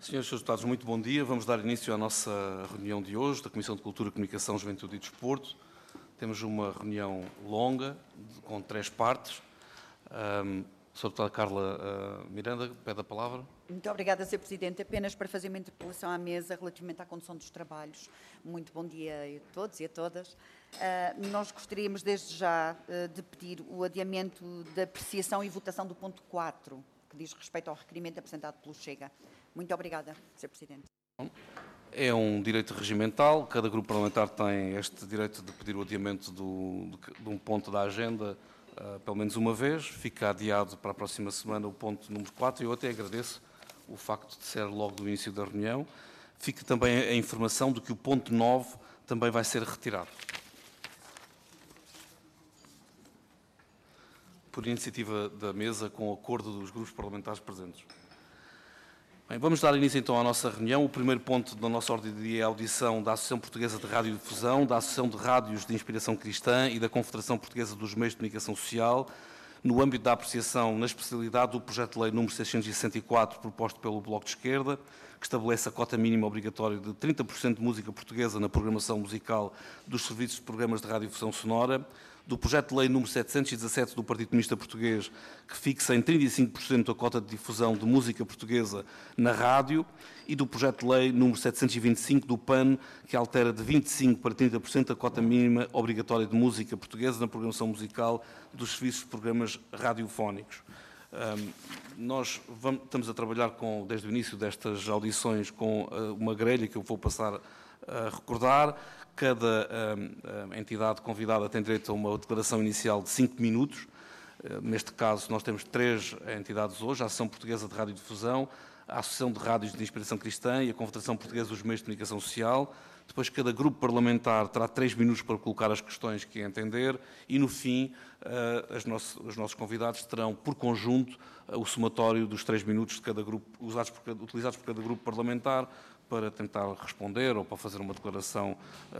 Senhores e senhores deputados, muito bom dia. Vamos dar início à nossa reunião de hoje, da Comissão de Cultura, Comunicação, Juventude e Desporto. Temos uma reunião longa, com 3 partes. Sra. Deputada Carla Miranda, pede a palavra. Muito obrigada, Sr. Presidente. Apenas para fazer uma interpelação à mesa relativamente à condução dos trabalhos. Muito bom dia a todos e a todas. Nós gostaríamos desde já de pedir o adiamento da apreciação e votação do ponto 4, que diz respeito ao requerimento apresentado pelo Chega. Muito obrigada, Sr. Presidente. É um direito regimental, cada grupo parlamentar tem este direito de pedir o adiamento de um ponto da agenda pelo menos uma vez. Fica adiado para a próxima semana o ponto número 4 e eu até agradeço o facto de ser logo do início da reunião. Fica também a informação de que o ponto 9 também vai ser retirado. Por iniciativa da mesa, com o acordo dos grupos parlamentares presentes. Bem, vamos dar início então à nossa reunião. O primeiro ponto da nossa ordem de dia é a audição da Associação Portuguesa de Radiodifusão, da Associação de Rádios de Inspiração Cristã e da Confederação Portuguesa dos Meios de Comunicação Social, no âmbito da apreciação na especialidade do projeto de lei número 664, proposto pelo Bloco de Esquerda, que estabelece a cota mínima obrigatória de 30% de música portuguesa na programação musical dos serviços de programas de radiodifusão sonora, do projeto de lei número 717 do Partido Comunista Português, que fixa em 35% a cota de difusão de música portuguesa na rádio, e do projeto de lei número 725 do PAN, que altera de 25% para 30% a cota mínima obrigatória de música portuguesa na programação musical dos serviços de programas radiofónicos. Nós estamos a trabalhar desde o início destas audições com uma grelha que eu vou passar a recordar. Cada entidade convidada tem direito a uma declaração inicial de 5 minutos. Neste caso, nós temos 3 entidades hoje: a Associação Portuguesa de Radiodifusão, a Associação de Rádios de Inspiração Cristã e a Confederação Portuguesa dos Meios de Comunicação Social. Depois, cada grupo parlamentar terá 3 minutos para colocar as questões que entender e, no fim, os nossos convidados terão, por conjunto, o somatório dos 3 minutos de cada grupo, utilizados por cada grupo parlamentar, para tentar responder ou para fazer uma declaração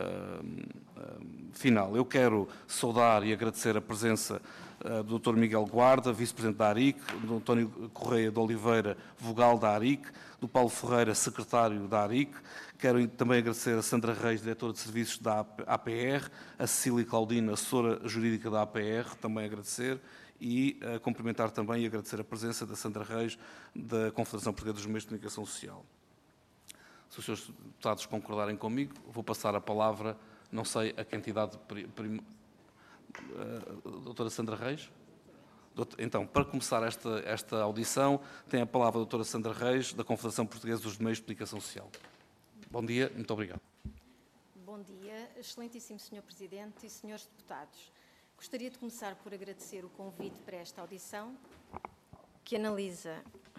final. Eu quero saudar e agradecer a presença do Dr. Miguel Guarda, Vice-Presidente da ARIC, do António Correia de Oliveira, Vogal da ARIC, do Paulo Ferreira, Secretário da ARIC. Quero também agradecer a Sandra Reis, Diretora de Serviços da APR, a Cecília Claudina, Assessora Jurídica da APR, também agradecer, e cumprimentar também e agradecer a presença da Sandra Reis, da Confederação Portuguesa dos Meios de Comunicação Social. Se os senhores deputados concordarem comigo, vou passar a palavra, não sei a que entidade... Doutora Sandra Reis? Então, para começar esta audição, tem a palavra a doutora Sandra Reis, da Confederação Portuguesa dos Meios de Comunicação Social. Bom dia, muito obrigado. Bom dia, excelentíssimo Sr. Presidente e senhores deputados. Gostaria de começar por agradecer o convite para esta audição, que analisa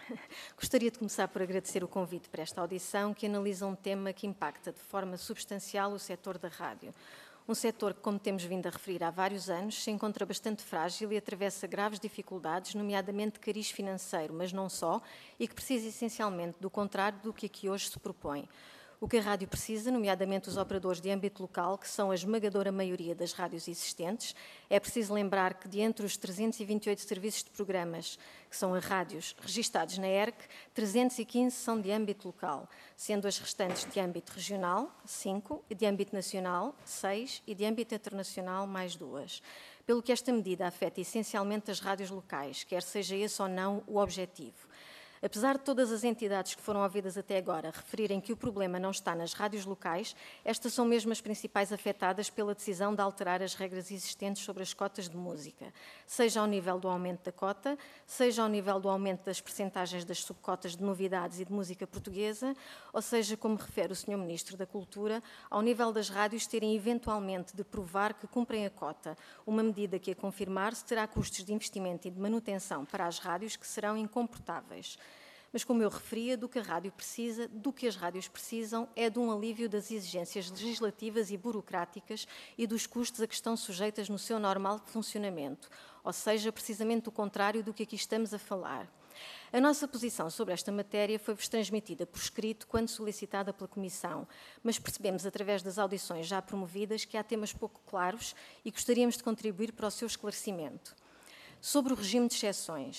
um tema que impacta de forma substancial o setor da rádio. Um setor que, como temos vindo a referir há vários anos, se encontra bastante frágil e atravessa graves dificuldades, nomeadamente de cariz financeiro, mas não só, e que precisa essencialmente do contrário do que aqui hoje se propõe. O que a rádio precisa, nomeadamente os operadores de âmbito local, que são a esmagadora maioria das rádios existentes. É preciso lembrar que, de entre os 328 serviços de programas que são as rádios registados na ERC, 315 são de âmbito local, sendo as restantes de âmbito regional, 5, de âmbito nacional, 6 e de âmbito internacional, mais 2. Pelo que esta medida afeta essencialmente as rádios locais, quer seja esse ou não o objetivo. Apesar de todas as entidades que foram ouvidas até agora referirem que o problema não está nas rádios locais, estas são mesmo as principais afetadas pela decisão de alterar as regras existentes sobre as cotas de música, seja ao nível do aumento da cota, seja ao nível do aumento das percentagens das subcotas de novidades e de música portuguesa, ou seja, como refere o Sr. Ministro da Cultura, ao nível das rádios terem eventualmente de provar que cumprem a cota, uma medida que, a confirmar-se, terá custos de investimento e de manutenção para as rádios que serão incomportáveis. Mas, como eu referia, do que as rádios precisam é de um alívio das exigências legislativas e burocráticas e dos custos a que estão sujeitas no seu normal funcionamento, ou seja, precisamente o contrário do que aqui estamos a falar. A nossa posição sobre esta matéria foi-vos transmitida por escrito quando solicitada pela Comissão, mas percebemos, através das audições já promovidas, que há temas pouco claros e gostaríamos de contribuir para o seu esclarecimento. Sobre o regime de exceções,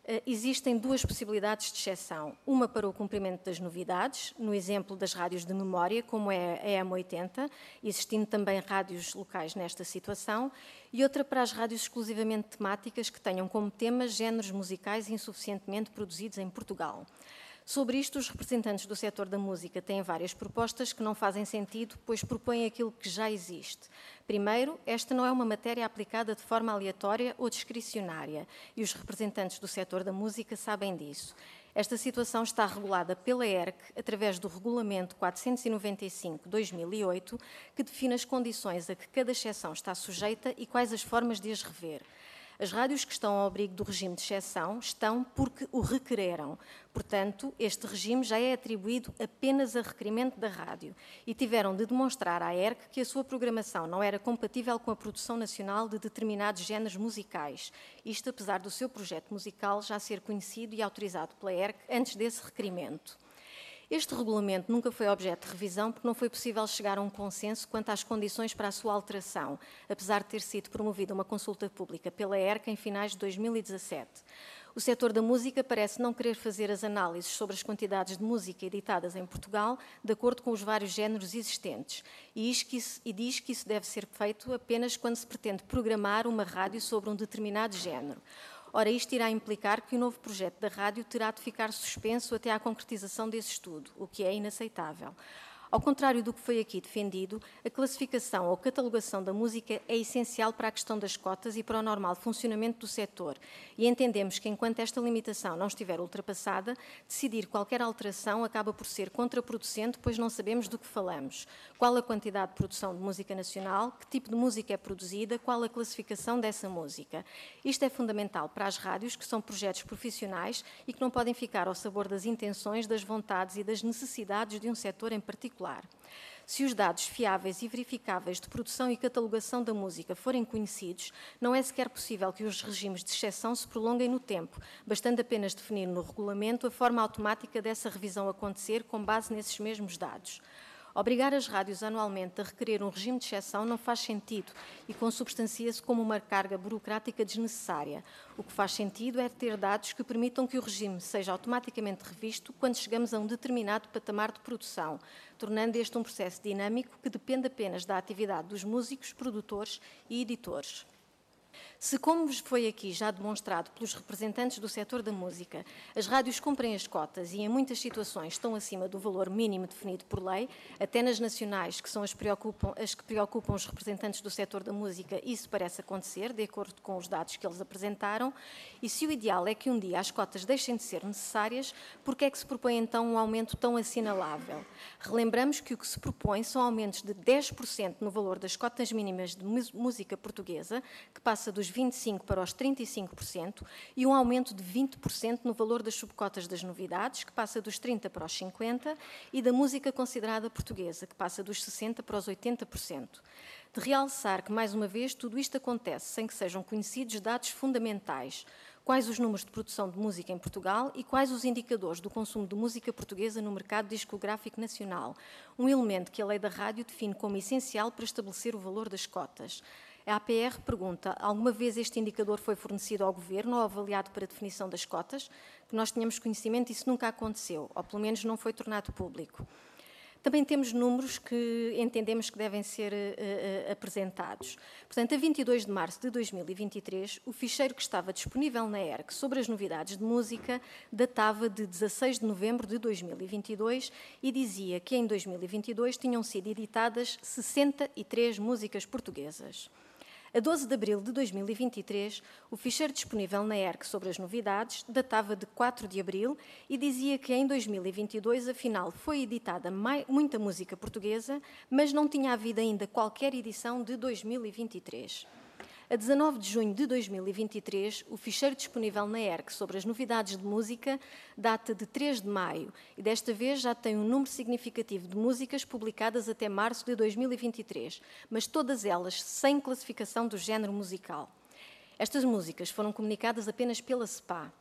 existem duas possibilidades de exceção. Uma para o cumprimento das novidades, no exemplo das rádios de memória, como é a M80, existindo também rádios locais nesta situação, e outra para as rádios exclusivamente temáticas que tenham como tema géneros musicais insuficientemente produzidos em Portugal. Sobre isto, os representantes do setor da música têm várias propostas que não fazem sentido, pois propõem aquilo que já existe. Primeiro, esta não é uma matéria aplicada de forma aleatória ou discricionária, e os representantes do setor da música sabem disso. Esta situação está regulada pela ERC através do Regulamento 495/2008, que define as condições a que cada exceção está sujeita e quais as formas de as rever. As rádios que estão ao abrigo do regime de exceção estão porque o requereram. Portanto, este regime já é atribuído apenas a requerimento da rádio e tiveram de demonstrar à ERC que a sua programação não era compatível com a produção nacional de determinados géneros musicais. Isto apesar do seu projeto musical já ser conhecido e autorizado pela ERC antes desse requerimento. Este regulamento nunca foi objeto de revisão porque não foi possível chegar a um consenso quanto às condições para a sua alteração, apesar de ter sido promovida uma consulta pública pela ERC em finais de 2017. O setor da música parece não querer fazer as análises sobre as quantidades de música editadas em Portugal de acordo com os vários géneros existentes e diz que isso deve ser feito apenas quando se pretende programar uma rádio sobre um determinado género. Ora, isto irá implicar que o novo projeto da rádio terá de ficar suspenso até à concretização desse estudo, o que é inaceitável. Ao contrário do que foi aqui defendido, a classificação ou catalogação da música é essencial para a questão das cotas e para o normal funcionamento do setor. E entendemos que, enquanto esta limitação não estiver ultrapassada, decidir qualquer alteração acaba por ser contraproducente, pois não sabemos do que falamos. Qual a quantidade de produção de música nacional, que tipo de música é produzida, qual a classificação dessa música. Isto é fundamental para as rádios, que são projetos profissionais e que não podem ficar ao sabor das intenções, das vontades e das necessidades de um setor em particular. Se os dados fiáveis e verificáveis de produção e catalogação da música forem conhecidos, não é sequer possível que os regimes de exceção se prolonguem no tempo, bastando apenas definir no regulamento a forma automática dessa revisão acontecer com base nesses mesmos dados. Obrigar as rádios anualmente a requerer um regime de exceção não faz sentido e consubstancia-se como uma carga burocrática desnecessária. O que faz sentido é ter dados que permitam que o regime seja automaticamente revisto quando chegamos a um determinado patamar de produção, tornando este um processo dinâmico que depende apenas da atividade dos músicos, produtores e editores. Se, como foi aqui já demonstrado pelos representantes do setor da música, as rádios cumprem as cotas e em muitas situações estão acima do valor mínimo definido por lei, até nas nacionais, que são as que preocupam os representantes do setor da música, isso parece acontecer, de acordo com os dados que eles apresentaram, e se o ideal é que um dia as cotas deixem de ser necessárias, por que é que se propõe então um aumento tão assinalável? Relembramos que o que se propõe são aumentos de 10% no valor das cotas mínimas de música portuguesa, que passa dos 25% para os 35%, e um aumento de 20% no valor das subcotas das novidades, que passa dos 30% para os 50%, e da música considerada portuguesa, que passa dos 60% para os 80%. De realçar que, mais uma vez, tudo isto acontece sem que sejam conhecidos dados fundamentais, quais os números de produção de música em Portugal e quais os indicadores do consumo de música portuguesa no mercado discográfico nacional, um elemento que a lei da rádio define como essencial para estabelecer o valor das cotas. A APR pergunta, alguma vez este indicador foi fornecido ao Governo ou avaliado para a definição das cotas? Que nós tenhamos conhecimento, isso nunca aconteceu, ou pelo menos não foi tornado público. Também temos números que entendemos que devem ser apresentados. Portanto, a 22 de março de 2023, o ficheiro que estava disponível na ERC sobre as novidades de música datava de 16 de novembro de 2022 e dizia que em 2022 tinham sido editadas 63 músicas portuguesas. A 12 de abril de 2023, o ficheiro disponível na ERC sobre as novidades datava de 4 de abril e dizia que em 2022, afinal, foi editada muita música portuguesa, mas não tinha havido ainda qualquer edição de 2023. A 19 de junho de 2023, o ficheiro disponível na ERC sobre as novidades de música data de 3 de maio e desta vez já tem um número significativo de músicas publicadas até março de 2023, mas todas elas sem classificação do género musical. Estas músicas foram comunicadas apenas pela SEPA.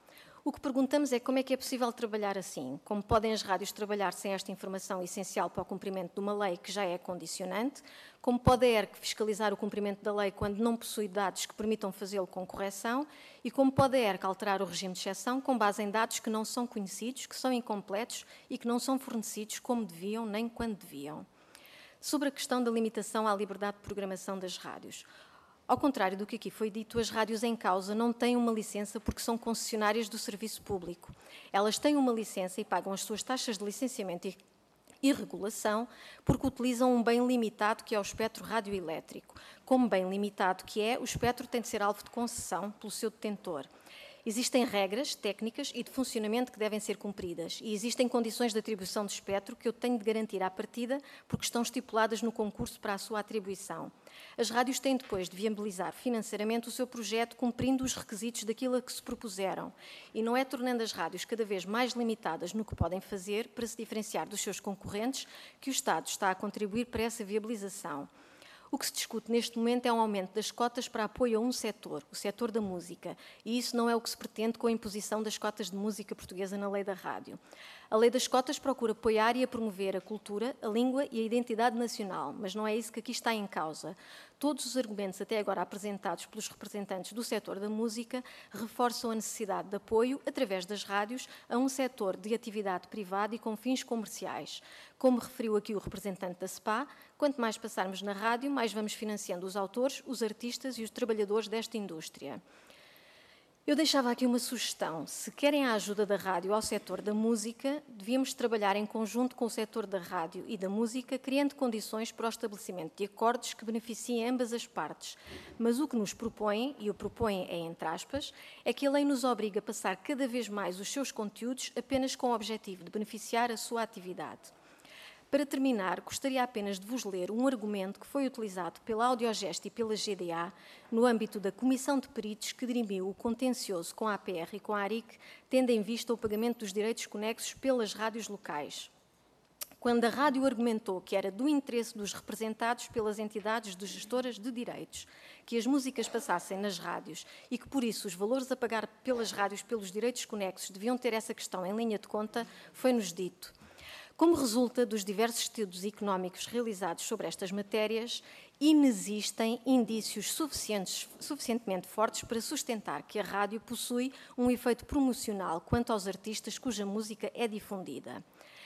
O que perguntamos é como é que é possível trabalhar assim, como podem as rádios trabalhar sem esta informação essencial para o cumprimento de uma lei que já é condicionante, como pode a ERC fiscalizar o cumprimento da lei quando não possui dados que permitam fazê-lo com correção e como pode a ERC alterar o regime de exceção com base em dados que não são conhecidos, que são incompletos e que não são fornecidos como deviam nem quando deviam. Sobre a questão da limitação à liberdade de programação das rádios. Ao contrário do que aqui foi dito, as rádios em causa não têm uma licença porque são concessionárias do serviço público. Elas têm uma licença e pagam as suas taxas de licenciamento e regulação porque utilizam um bem limitado que é o espectro radioelétrico. Como bem limitado que é, o espectro tem de ser alvo de concessão pelo seu detentor. Existem regras técnicas e de funcionamento que devem ser cumpridas e existem condições de atribuição de espectro que eu tenho de garantir à partida porque estão estipuladas no concurso para a sua atribuição. As rádios têm depois de viabilizar financeiramente o seu projeto cumprindo os requisitos daquilo a que se propuseram e não é tornando as rádios cada vez mais limitadas no que podem fazer para se diferenciar dos seus concorrentes que o Estado está a contribuir para essa viabilização. O que se discute neste momento é um aumento das cotas para apoio a um setor, o setor da música, e isso não é o que se pretende com a imposição das cotas de música portuguesa na lei da rádio. A lei das cotas procura apoiar e a promover a cultura, a língua e a identidade nacional, mas não é isso que aqui está em causa. Todos os argumentos até agora apresentados pelos representantes do setor da música reforçam a necessidade de apoio, através das rádios, a um setor de atividade privada e com fins comerciais. Como referiu aqui o representante da SPA, quanto mais passarmos na rádio, mais vamos financiando os autores, os artistas e os trabalhadores desta indústria. Eu deixava aqui uma sugestão. Se querem a ajuda da rádio ao setor da música, devíamos trabalhar em conjunto com o setor da rádio e da música, criando condições para o estabelecimento de acordos que beneficiem ambas as partes. Mas o que nos propõem, e o propõem é entre aspas, é que a lei nos obriga a passar cada vez mais os seus conteúdos apenas com o objetivo de beneficiar a sua atividade. Para terminar, gostaria apenas de vos ler um argumento que foi utilizado pela Audiogest e pela GDA no âmbito da Comissão de Peritos que dirimiu o contencioso com a APR e com a ARIC, tendo em vista o pagamento dos direitos conexos pelas rádios locais. Quando a rádio argumentou que era do interesse dos representados pelas entidades de gestoras de direitos que as músicas passassem nas rádios e que, por isso, os valores a pagar pelas rádios pelos direitos conexos deviam ter essa questão em linha de conta, foi-nos dito: como resulta dos diversos estudos económicos realizados sobre estas matérias, inexistem indícios suficientemente fortes para sustentar que a rádio possui um efeito promocional quanto aos artistas cuja música é difundida.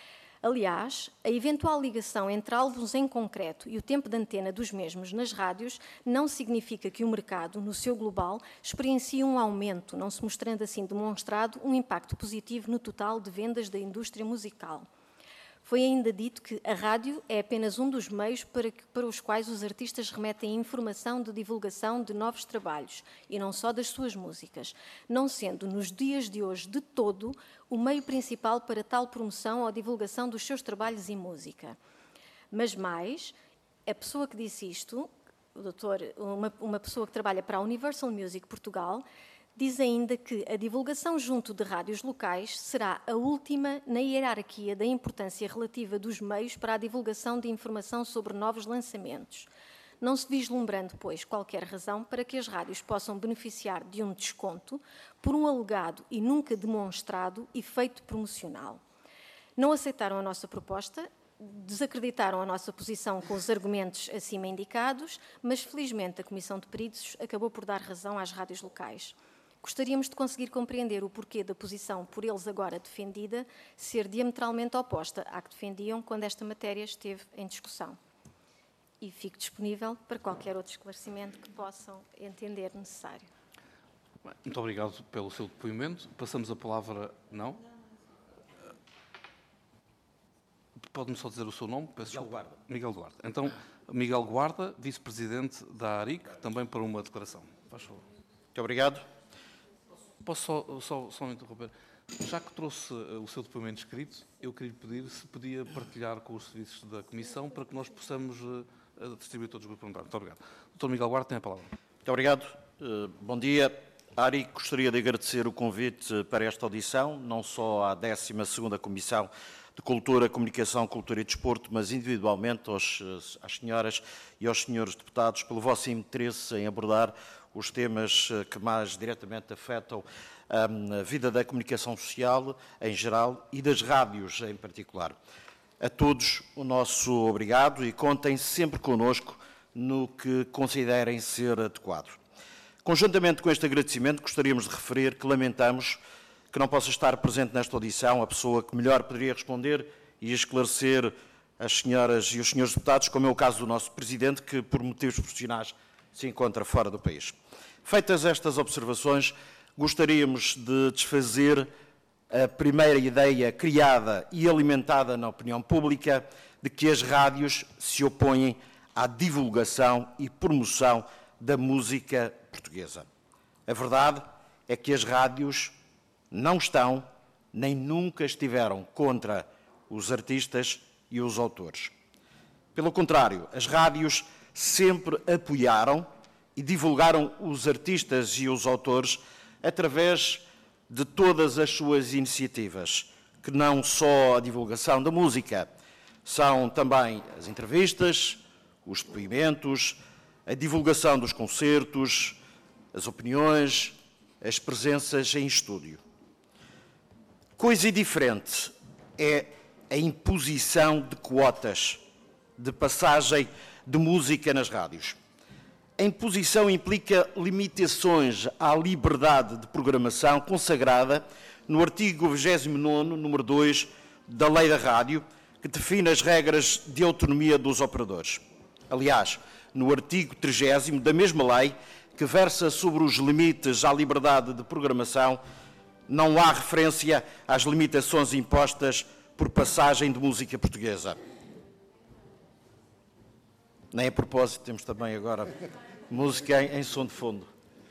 Aliás, a eventual ligação entre álbuns em concreto e o tempo de antena dos mesmos nas rádios não significa que o mercado, no seu global, experiencie um aumento, não se mostrando assim demonstrado um impacto positivo no total de vendas da indústria musical. Foi ainda dito que a rádio é apenas um dos meios para os quais os artistas remetem informação de divulgação de novos trabalhos, e não só das suas músicas, não sendo, nos dias de hoje, de todo, o meio principal para tal promoção ou divulgação dos seus trabalhos e música. Mas mais, a pessoa que disse isto, uma pessoa que trabalha para a Universal Music Portugal, diz ainda que a divulgação junto de rádios locais será a última na hierarquia da importância relativa dos meios para a divulgação de informação sobre novos lançamentos, não se vislumbrando, pois, qualquer razão para que as rádios possam beneficiar de um desconto por um alegado e nunca demonstrado efeito promocional. Não aceitaram a nossa proposta, desacreditaram a nossa posição com os argumentos acima indicados, mas felizmente a Comissão de Peritos acabou por dar razão às rádios locais. Gostaríamos de conseguir compreender o porquê da posição por eles agora defendida ser diametralmente oposta à que defendiam quando esta matéria esteve em discussão. E fico disponível para qualquer outro esclarecimento que possam entender necessário. Muito obrigado pelo seu depoimento. Passamos a palavra... Não? Pode-me só dizer o seu nome? Peço Miguel Guarda. Miguel Guarda. Então, Miguel Guarda, vice-presidente da ARIC, também para uma declaração. Faz favor. Muito obrigado. Posso só me interromper? Já que trouxe o seu depoimento escrito, eu queria lhe pedir se podia partilhar com os serviços da Comissão para que nós possamos distribuir todos os grupos parlamentares. Muito obrigado. Dr. Miguel Guarda tem a palavra. Muito obrigado. Bom dia. ARIC gostaria de agradecer o convite para esta audição, não só à 12ª Comissão de Cultura, Comunicação, Cultura e Desporto, mas individualmente às senhoras e aos senhores deputados pelo vosso interesse em abordar os temas que mais diretamente afetam a vida da comunicação social em geral e das rádios em particular. A todos o nosso obrigado e contem sempre connosco no que considerem ser adequado. Conjuntamente com este agradecimento, gostaríamos de referir que lamentamos que não possa estar presente nesta audição a pessoa que melhor poderia responder e esclarecer as senhoras e os senhores deputados, como é o caso do nosso Presidente, que por motivos profissionais se encontra fora do país. Feitas estas observações, gostaríamos de desfazer a primeira ideia criada e alimentada na opinião pública de que as rádios se opõem à divulgação e promoção da música portuguesa. A verdade é que as rádios não estão, nem nunca estiveram contra os artistas e os autores. Pelo contrário, as rádios sempre apoiaram e divulgaram os artistas e os autores através de todas as suas iniciativas, que não só a divulgação da música, são também as entrevistas, os depoimentos, a divulgação dos concertos, as opiniões, as presenças em estúdio. Coisa diferente é a imposição de quotas de passagem de música nas rádios. A imposição implica limitações à liberdade de programação consagrada no artigo 29º, número 2, da Lei da Rádio, que define as regras de autonomia dos operadores. Aliás, no artigo 30º da mesma lei, que versa sobre os limites à liberdade de programação, não há referência às limitações impostas por passagem de música portuguesa. Nem a propósito, temos também agora música em som de fundo.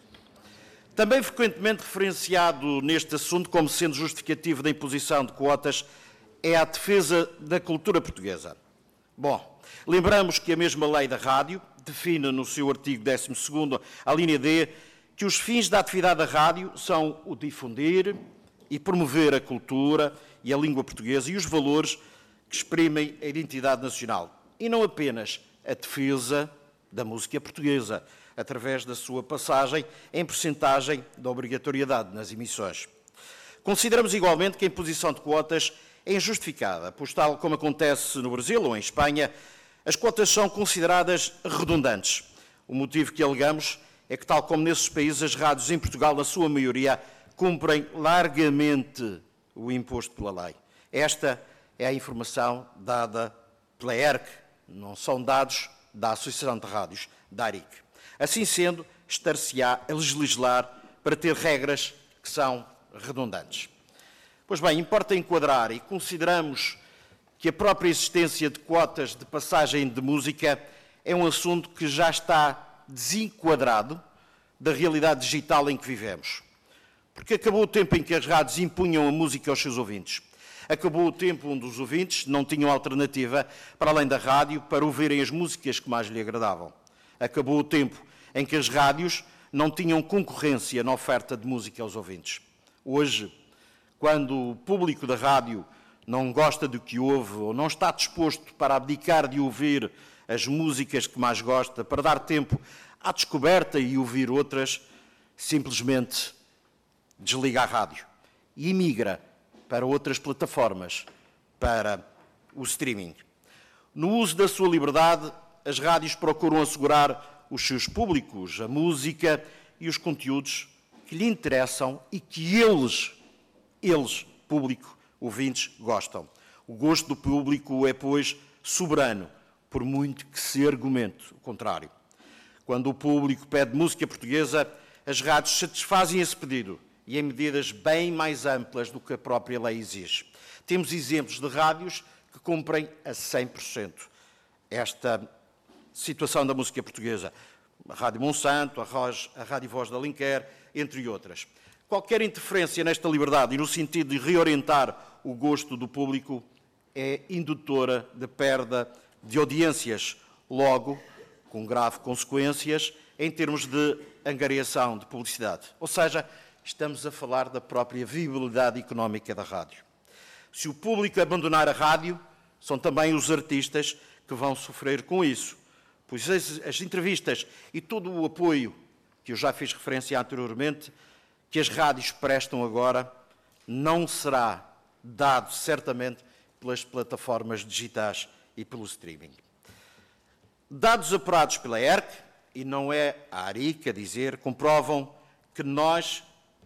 Também frequentemente referenciado neste assunto como sendo justificativo da imposição de quotas é a defesa da cultura portuguesa. Bom, lembramos que a mesma lei da rádio define no seu artigo 12º, a linha D, que os fins da atividade da rádio são o difundir e promover a cultura e a língua portuguesa e os valores que exprimem a identidade nacional. E não apenas a defesa da música portuguesa, através da sua passagem em percentagem da obrigatoriedade nas emissões. Consideramos igualmente que a imposição de quotas é injustificada, pois tal como acontece no Brasil ou em Espanha, as quotas são consideradas redundantes. O motivo que alegamos é que, tal como nesses países, as rádios em Portugal, na sua maioria, cumprem largamente o imposto pela lei. Esta é a informação dada pela ERC, não são dados da Associação de Rádios, da ARIC. Assim sendo, estar-se-á a legislar para ter regras que são redundantes. Pois bem, importa enquadrar e consideramos que a própria existência de quotas de passagem de música é um assunto que já está desenquadrado da realidade digital em que vivemos. Porque acabou o tempo em que as rádios impunham a música aos seus ouvintes. Acabou o tempo onde os ouvintes não tinham alternativa para além da rádio para ouvirem as músicas que mais lhe agradavam. Acabou o tempo em que as rádios não tinham concorrência na oferta de música aos ouvintes. Hoje, quando o público da rádio não gosta do que ouve ou não está disposto para abdicar de ouvir as músicas que mais gosta, para dar tempo à descoberta e ouvir outras, simplesmente desliga a rádio e emigra para outras plataformas, para o streaming. No uso da sua liberdade, as rádios procuram assegurar os seus públicos, a música e os conteúdos que lhe interessam e que eles, público, ouvintes, gostam. O gosto do público é, pois, soberano, por muito que se argumente o contrário. Quando o público pede música portuguesa, as rádios satisfazem esse pedido e em medidas bem mais amplas do que a própria lei exige. Temos exemplos de rádios que cumprem a 100% esta situação da música portuguesa. A Rádio Monsanto, a Rádio Voz da Alenquer, entre outras. Qualquer interferência nesta liberdade e no sentido de reorientar o gosto do público é indutora de perda de audiências, logo, com graves consequências em termos de angariação de publicidade. Ou seja, estamos a falar da própria viabilidade económica da rádio. Se o público abandonar a rádio, são também os artistas que vão sofrer com isso, pois as entrevistas e todo o apoio que eu já fiz referência anteriormente, que as rádios prestam agora não será dado certamente pelas plataformas digitais e pelo streaming. Dados apurados pela ERC, e não é a ARIC a dizer, comprovam que nós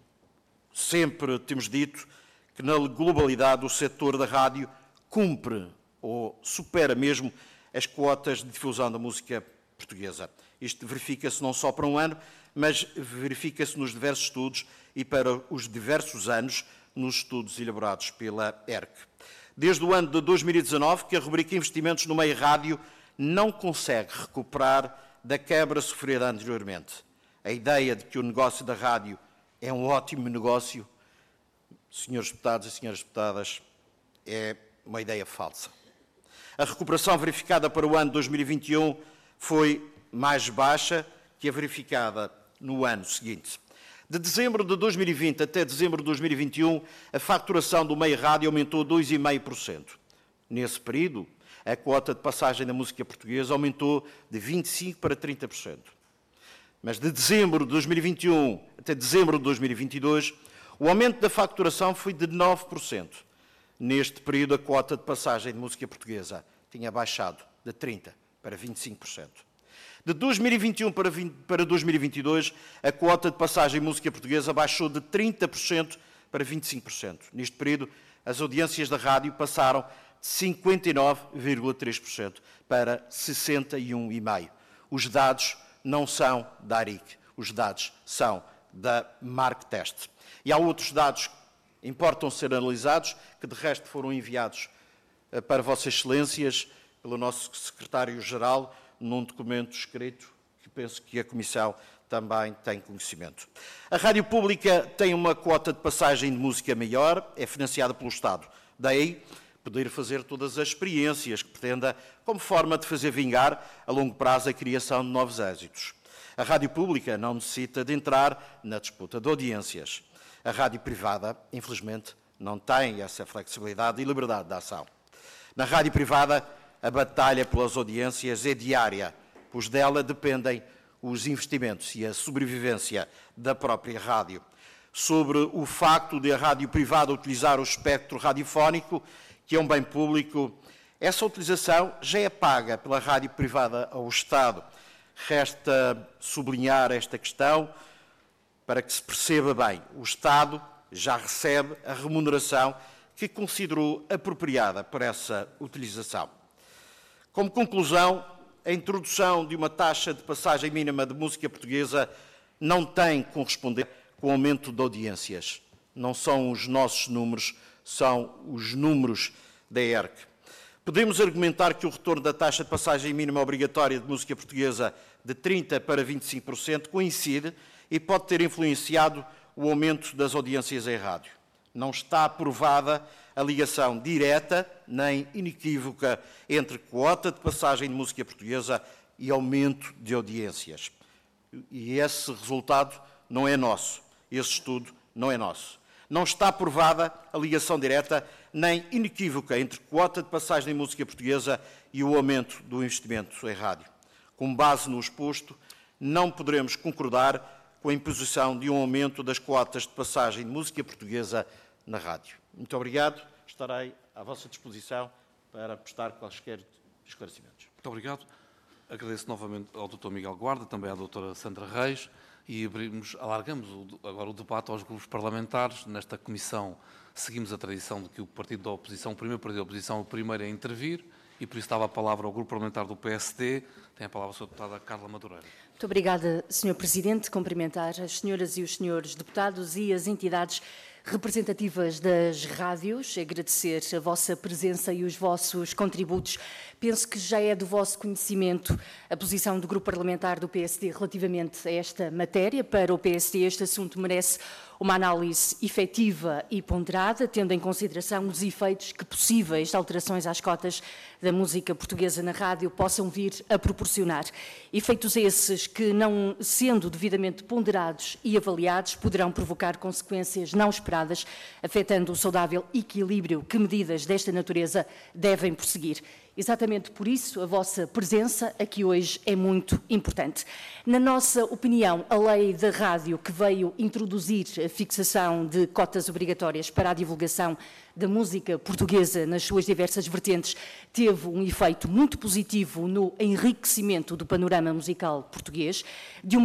sempre temos dito que na globalidade o setor da rádio cumpre ou supera mesmo as quotas de difusão da música portuguesa. Isto verifica-se não só para um ano, mas verifica-se nos diversos estudos e para os diversos anos nos estudos elaborados pela ERC. Desde o ano de 2019, que a rubrica Investimentos no Meio Rádio não consegue recuperar da quebra sofrida anteriormente. A ideia de que o negócio da rádio é um ótimo negócio, senhores deputados e senhoras deputadas, é uma ideia falsa. A recuperação verificada para o ano 2021 foi mais baixa que a verificada no ano seguinte. De dezembro de 2020 até dezembro de 2021, a faturação do meio rádio aumentou 2,5%. Nesse período, a quota de passagem da música portuguesa aumentou de 25% para 30%. Mas de dezembro de 2021 até dezembro de 2022, o aumento da faturação foi de 9%. Neste período, a quota de passagem de música portuguesa tinha baixado de 30% para 25%. De 2021 para 2022, a quota de passagem de música portuguesa baixou de 30% para 25%. Neste período, as audiências da rádio passaram de 59,3% para 61,5%. Os dados não são da ARIC, os dados são da Marktest. E há outros dados que importam ser analisados, que de resto foram enviados para Vossas Excelências pelo nosso Secretário-Geral num documento escrito que penso que a Comissão também tem conhecimento. A Rádio Pública tem uma quota de passagem de música maior, é financiada pelo Estado. Daí poder fazer todas as experiências que pretenda como forma de fazer vingar a longo prazo a criação de novos êxitos. A Rádio Pública não necessita de entrar na disputa de audiências. A rádio privada, infelizmente, não tem essa flexibilidade e liberdade de ação. Na rádio privada, a batalha pelas audiências é diária, pois dela dependem os investimentos e a sobrevivência da própria rádio. Sobre o facto de a rádio privada utilizar o espectro radiofónico, que é um bem público, essa utilização já é paga pela rádio privada ao Estado. Resta sublinhar esta questão para que se perceba bem. O Estado já recebe a remuneração que considerou apropriada para essa utilização. Como conclusão, a introdução de uma taxa de passagem mínima de música portuguesa não tem que corresponder com o aumento de audiências. Não são os nossos números, são os números da ERC. Podemos argumentar que o retorno da taxa de passagem mínima obrigatória de música portuguesa de 30% para 25% coincide e pode ter influenciado o aumento das audiências em rádio. Não está aprovada a ligação direta nem inequívoca entre quota de passagem de música portuguesa e aumento de audiências. E esse resultado não é nosso, esse estudo não é nosso. Não está aprovada a ligação direta nem inequívoca entre quota de passagem de música portuguesa e o aumento do investimento em rádio. Com base no exposto, não poderemos concordar com a imposição de um aumento das quotas de passagem de música portuguesa na rádio. Muito obrigado. Estarei à vossa disposição para prestar quaisquer esclarecimentos. Muito obrigado. Agradeço novamente ao Dr. Miguel Guarda, também à Dra. Sandra Reis, e alargamos agora o debate aos grupos parlamentares. Nesta comissão seguimos a tradição de que o partido da oposição, o primeiro partido da oposição, o primeiro a intervir, e por isso dava a palavra ao grupo parlamentar do PSD. Tem a palavra a sua deputada Carla Madureira. Muito obrigada, Sr. Presidente. Cumprimentar as senhoras e os senhores deputados e as entidades representativas das rádios, agradecer a vossa presença e os vossos contributos. Penso que já é do vosso conhecimento a posição do Grupo Parlamentar do PSD relativamente a esta matéria. Para o PSD, este assunto merece uma análise efetiva e ponderada, tendo em consideração os efeitos que possíveis alterações às cotas da música portuguesa na rádio possam vir a proporcionar. Efeitos esses que, não sendo devidamente ponderados e avaliados, poderão provocar consequências não esperadas, afetando o saudável equilíbrio que medidas desta natureza devem prosseguir. Exatamente por isso, a vossa presença aqui hoje é muito importante. Na nossa opinião, a lei da rádio que veio introduzir a fixação de cotas obrigatórias para a divulgação da música portuguesa nas suas diversas vertentes teve um efeito muito positivo no enriquecimento do panorama musical português. De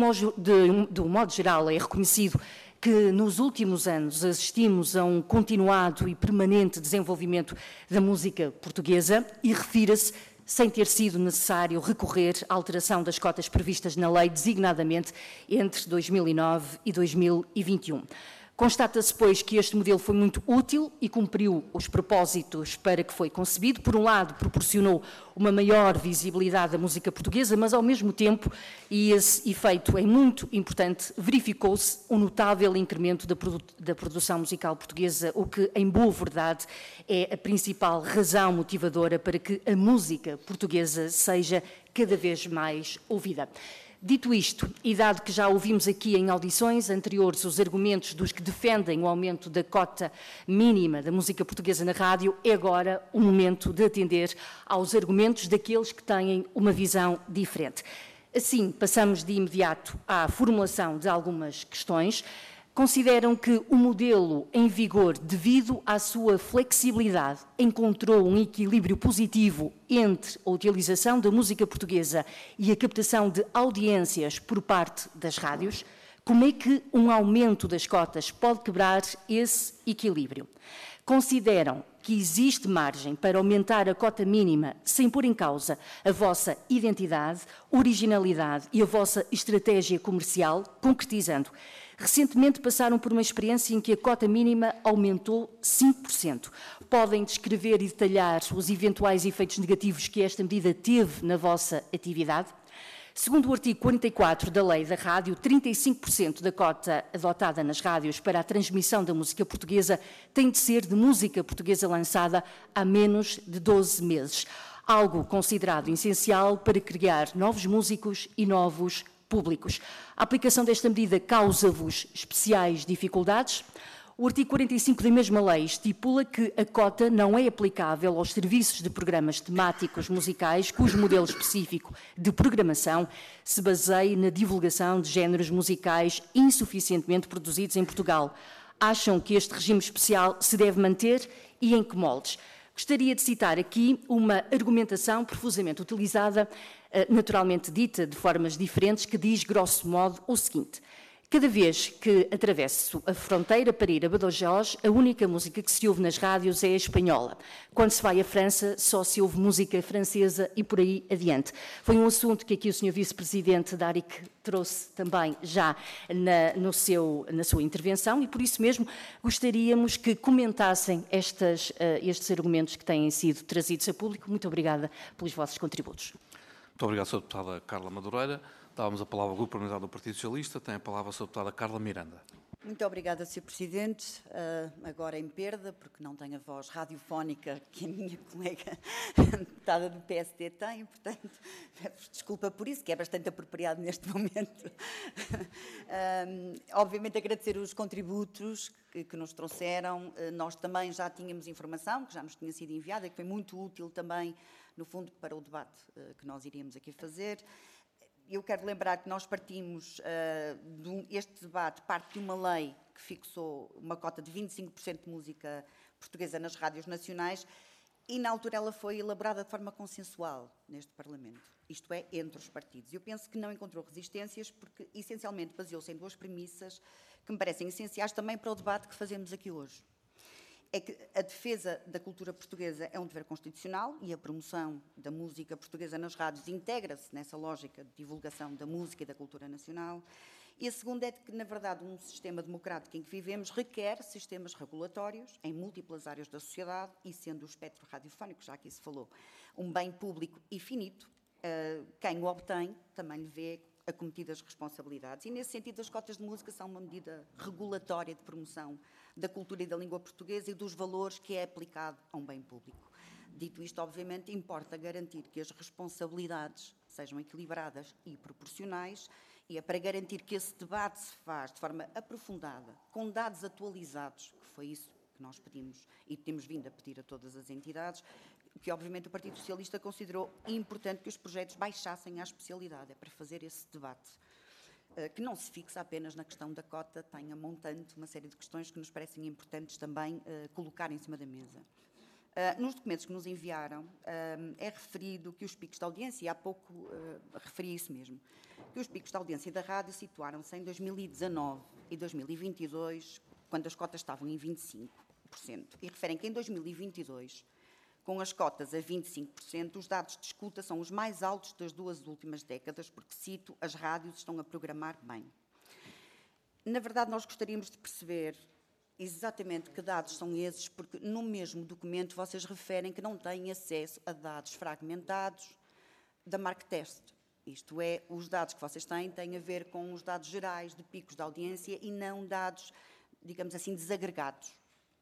um modo geral, é reconhecido que nos últimos anos assistimos a um continuado e permanente desenvolvimento da música portuguesa e refira-se sem ter sido necessário recorrer à alteração das cotas previstas na lei, designadamente entre 2009 e 2021. Constata-se, pois, que este modelo foi muito útil e cumpriu os propósitos para que foi concebido. Por um lado, proporcionou uma maior visibilidade da música portuguesa, mas, ao mesmo tempo, e esse efeito é muito importante, verificou-se um notável incremento da produção musical portuguesa, o que, em boa verdade, é a principal razão motivadora para que a música portuguesa seja cada vez mais ouvida. Dito isto, e dado que já ouvimos aqui em audições anteriores os argumentos dos que defendem o aumento da cota mínima da música portuguesa na rádio, é agora o momento de atender aos argumentos daqueles que têm uma visão diferente. Assim, passamos de imediato à formulação de algumas questões. Consideram que o modelo em vigor, devido à sua flexibilidade, encontrou um equilíbrio positivo entre a utilização da música portuguesa e a captação de audiências por parte das rádios? Como é que um aumento das cotas pode quebrar esse equilíbrio? Consideram que existe margem para aumentar a cota mínima sem pôr em causa a vossa identidade, originalidade e a vossa estratégia comercial, concretizando? Recentemente passaram por uma experiência em que a cota mínima aumentou 5%. Podem descrever e detalhar os eventuais efeitos negativos que esta medida teve na vossa atividade? Segundo o artigo 44 da Lei da Rádio, 35% da cota adotada nas rádios para a transmissão da música portuguesa tem de ser de música portuguesa lançada há menos de 12 meses. Algo considerado essencial para criar novos músicos e novos públicos. A aplicação desta medida causa-vos especiais dificuldades? O artigo 45 da mesma lei estipula que a cota não é aplicável aos serviços de programas temáticos musicais cujo modelo específico de programação se baseie na divulgação de géneros musicais insuficientemente produzidos em Portugal. Acham que este regime especial se deve manter e em que moldes? Gostaria de citar aqui uma argumentação profusamente utilizada, naturalmente dita de formas diferentes, que diz, grosso modo, o seguinte: cada vez que atravesso a fronteira para ir a Badajoz, a única música que se ouve nas rádios é a espanhola. Quando se vai à França, só se ouve música francesa e por aí adiante. Foi um assunto que aqui o Sr. Vice-Presidente Daric trouxe também já na sua intervenção e, por isso mesmo, gostaríamos que comentassem estes argumentos que têm sido trazidos a público. Muito obrigada pelos vossos contributos. Muito obrigado, Sra. Deputada Carla Madureira. Dávamos a palavra ao Grupo Parlamentar do Partido Socialista. Tem a palavra a Sra. Deputada Carla Miranda. Muito obrigada, Sr. Presidente. Agora em perda, porque não tenho a voz radiofónica que a minha colega deputada do PSD tem, portanto, desculpa por isso, que é bastante apropriado neste momento. Obviamente agradecer os contributos que nos trouxeram. Nós também já tínhamos informação, que já nos tinha sido enviada, que foi muito útil também, no fundo, para o debate que nós iríamos aqui fazer. Eu quero lembrar que nós partimos, este debate parte de uma lei que fixou uma cota de 25% de música portuguesa nas rádios nacionais e, na altura, ela foi elaborada de forma consensual neste Parlamento, isto é, entre os partidos. Eu penso que não encontrou resistências porque, essencialmente, baseou-se em duas premissas que me parecem essenciais também para o debate que fazemos aqui hoje. É que a defesa da cultura portuguesa é um dever constitucional e a promoção da música portuguesa nas rádios integra-se nessa lógica de divulgação da música e da cultura nacional. E a segunda é que, na verdade, um sistema democrático em que vivemos requer sistemas regulatórios em múltiplas áreas da sociedade e, sendo o espectro radiofónico, já aqui se falou, um bem público e finito, quem o obtém também lhe vê acometidas responsabilidades. E, nesse sentido, as cotas de música são uma medida regulatória de promoção da cultura e da língua portuguesa e dos valores que é aplicado a um bem público. Dito isto, obviamente, importa garantir que as responsabilidades sejam equilibradas e proporcionais, e é para garantir que esse debate se faz de forma aprofundada, com dados atualizados, que foi isso que nós pedimos e temos vindo a pedir a todas as entidades, que obviamente o Partido Socialista considerou importante que os projetos baixassem à especialidade, é para fazer esse debate, que não se fixa apenas na questão da cota, tem a montante uma série de questões que nos parecem importantes também colocar em cima da mesa. Nos documentos que nos enviaram, é referido que os picos de audiência, e há pouco referi isso mesmo, que os picos de audiência da rádio situaram-se em 2019 e 2022, quando as cotas estavam em 25%. E referem que em 2022, com as cotas a 25%, os dados de escuta são os mais altos das 2 últimas décadas, porque, cito, as rádios estão a programar bem. Na verdade, nós gostaríamos de perceber exatamente que dados são esses, porque no mesmo documento vocês referem que não têm acesso a dados fragmentados da Marktest. Isto é, os dados que vocês têm a ver com os dados gerais de picos de audiência e não dados, digamos assim, desagregados.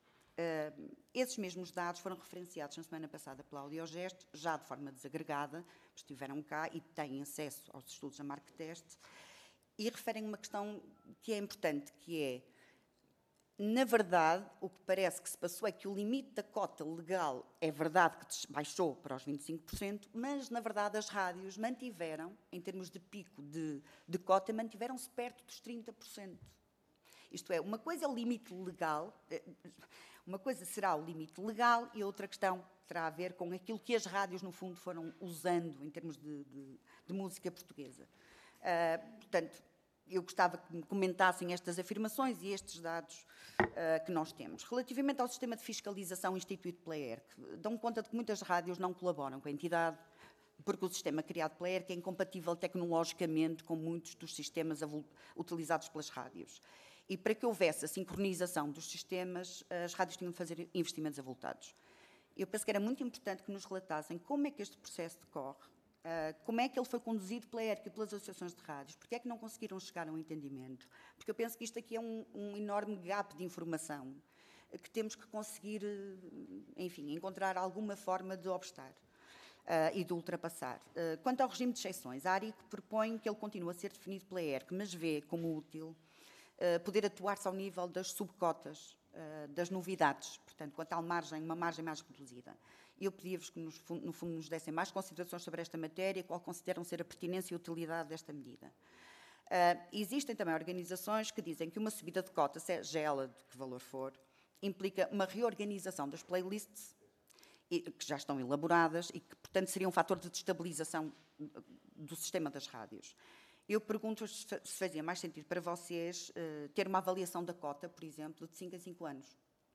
Esses mesmos dados foram referenciados na semana passada pela Audiogest, já de forma desagregada, estiveram cá e têm acesso aos estudos da Marktest, e referem uma questão que é importante, que é, na verdade, o que parece que se passou é que o limite da cota legal é verdade que baixou para os 25%, mas, na verdade, as rádios mantiveram, em termos de pico de cota, mantiveram-se perto dos 30%. Isto é, uma coisa é o limite legal, uma coisa será o limite legal e outra questão terá a ver com aquilo que as rádios, no fundo, foram usando em termos de música portuguesa. Portanto, eu gostava que me comentassem estas afirmações e estes dados que nós temos. Relativamente ao sistema de fiscalização instituído pela ERC, dão conta de que muitas rádios não colaboram com a entidade, porque o sistema criado pela ERC é incompatível tecnologicamente com muitos dos sistemas utilizados pelas rádios. E para que houvesse a sincronização dos sistemas, as rádios tinham de fazer investimentos avultados. Eu penso que era muito importante que nos relatassem como é que este processo decorre, como é que ele foi conduzido pela ERC e pelas associações de rádios, porque é que não conseguiram chegar a um entendimento. Porque eu penso que isto aqui é um enorme gap de informação que temos que conseguir, enfim, encontrar alguma forma de obstar e de ultrapassar. Quanto ao regime de exceções, a ARIC propõe que ele continue a ser definido pela ERC, mas vê como útil poder atuar-se ao nível das subcotas, das novidades, portanto, com a tal margem, uma margem mais reduzida. Eu pedia-vos que, no fundo, nos dessem mais considerações sobre esta matéria, qual consideram ser a pertinência e a utilidade desta medida. Existem também organizações que dizem que uma subida de cota, seja ela de que valor for, implica uma reorganização das playlists, que já estão elaboradas e que, portanto, seria um fator de destabilização do sistema das rádios. Eu pergunto se fazia mais sentido para vocês ter uma avaliação da cota, por exemplo, de 5 a 5 anos.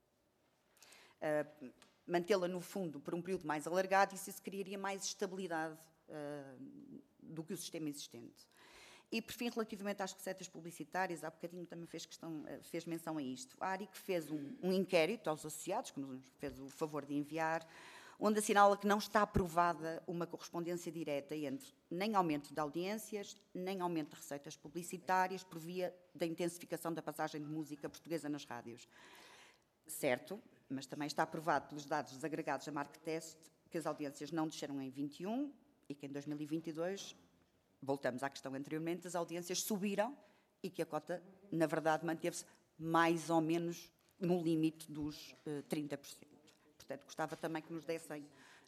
Mantê-la, no fundo, por um período mais alargado, e se isso criaria mais estabilidade do que o sistema existente. E, por fim, relativamente às recetas publicitárias, há bocadinho também fez menção a isto. A ARIC fez um inquérito aos associados, que nos fez o favor de enviar, onde assinala que não está aprovada uma correspondência direta entre nem aumento de audiências, nem aumento de receitas publicitárias por via da intensificação da passagem de música portuguesa nas rádios. Certo, mas também está aprovado pelos dados desagregados da Marktest que as audiências não desceram em 21 e que em 2022, voltamos à questão anteriormente, as audiências subiram e que a cota, na verdade, manteve-se mais ou menos no limite dos 30%. Portanto, gostava também que nos dessem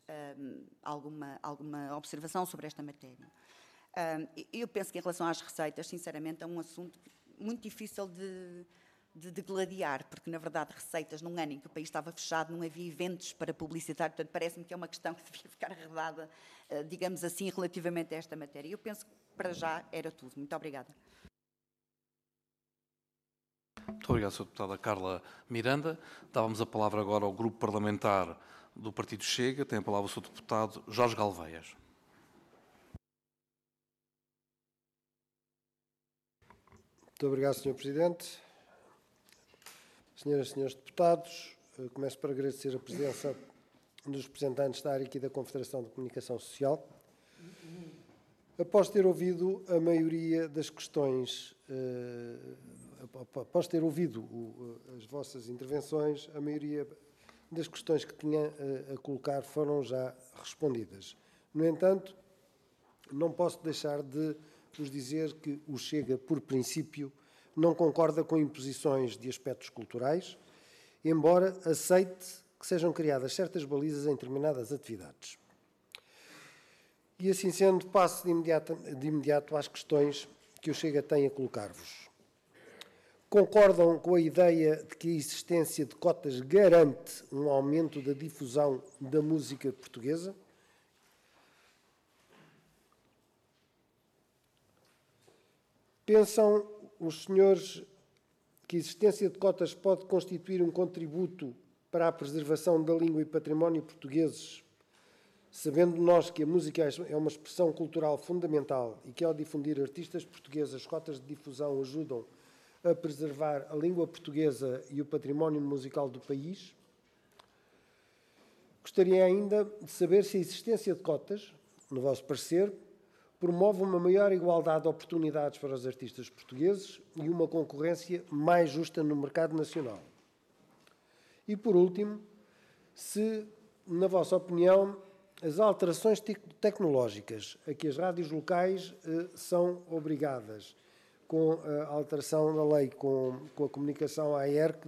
alguma observação sobre esta matéria. Eu penso que, em relação às receitas, sinceramente, é um assunto muito difícil de degladiar, porque, na verdade, receitas, num ano em que o país estava fechado, não havia eventos para publicitar, portanto, parece-me que é uma questão que devia ficar arredada, digamos assim, relativamente a esta matéria. Eu penso que, para já, era tudo. Muito obrigada. Muito obrigado, Sra. Deputada Carla Miranda. Dávamos a palavra agora ao Grupo Parlamentar do Partido Chega. Tem a palavra o Sr. Deputado Jorge Galveias. Muito obrigado, Sr. Presidente. Senhoras e senhores deputados, começo por agradecer a presença dos representantes da ARIC e da Confederação de Comunicação Social. Após ter ouvido a maioria das questões, após ter ouvido as vossas intervenções, a maioria das questões que tinha a colocar foram já respondidas. No entanto, não posso deixar de vos dizer que o Chega, por princípio, não concorda com imposições de aspectos culturais, embora aceite que sejam criadas certas balizas em determinadas atividades. E assim sendo, passo de imediato às questões que o Chega tem a colocar-vos. Concordam com a ideia de que a existência de cotas garante um aumento da difusão da música portuguesa? Pensam os senhores que a existência de cotas pode constituir um contributo para a preservação da língua e património portugueses, sabendo nós que a música é uma expressão cultural fundamental e que, ao difundir artistas portugueses, as cotas de difusão ajudam a preservar a língua portuguesa e o património musical do país? Gostaria ainda de saber se a existência de cotas, no vosso parecer, promove uma maior igualdade de oportunidades para os artistas portugueses e uma concorrência mais justa no mercado nacional. E, por último, se, na vossa opinião, as alterações tecnológicas a que as rádios locais são obrigadas, com a alteração da lei, com a comunicação à ERC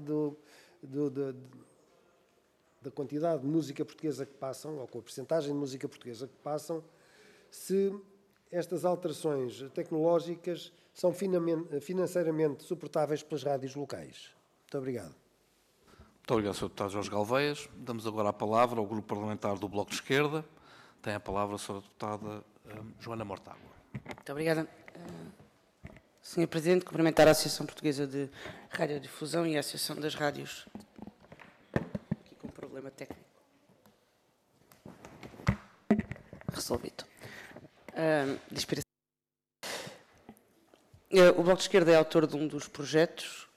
da quantidade de música portuguesa que passam, ou com a percentagem de música portuguesa que passam, se estas alterações tecnológicas são financeiramente suportáveis pelas rádios locais. Muito obrigado. Muito obrigado, Sr. Deputado Jorge Galveias. Damos agora a palavra ao Grupo Parlamentar do Bloco de Esquerda. Tem a palavra a Sra. Deputada Joana Mortágua. Muito obrigada. Sr. Presidente, cumprimentar a Associação Portuguesa de Radiodifusão e a Associação das Rádios. Aqui com um problema técnico. Resolvido. O Bloco de Esquerda é autor de um dos projetos.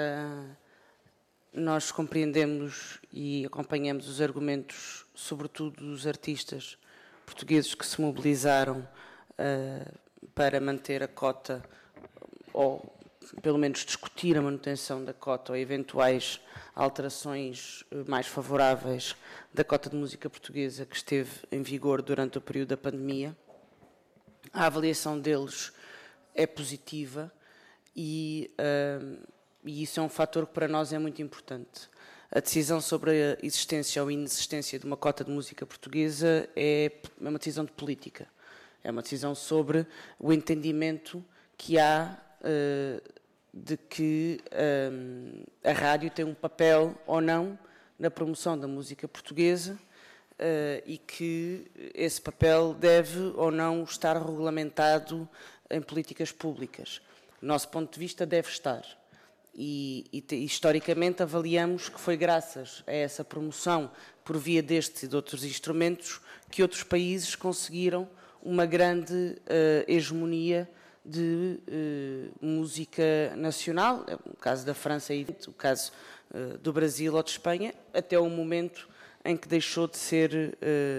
Nós compreendemos e acompanhamos os argumentos, sobretudo dos artistas portugueses que se mobilizaram para manter a cota, ou pelo menos discutir a manutenção da cota ou eventuais alterações mais favoráveis da cota de música portuguesa que esteve em vigor durante o período da pandemia. A avaliação deles é positiva e isso é um fator que para nós é muito importante. A decisão sobre a existência ou inexistência de uma cota de música portuguesa é uma decisão de política. É uma decisão sobre o entendimento que há de que a rádio tem um papel ou não na promoção da música portuguesa e que esse papel deve ou não estar regulamentado em políticas públicas. Do nosso ponto de vista, deve estar. E historicamente avaliamos que foi graças a essa promoção por via destes e de outros instrumentos que outros países conseguiram uma grande hegemonia de música nacional, o caso da França e o caso do Brasil ou de Espanha, até o momento em que deixou de ser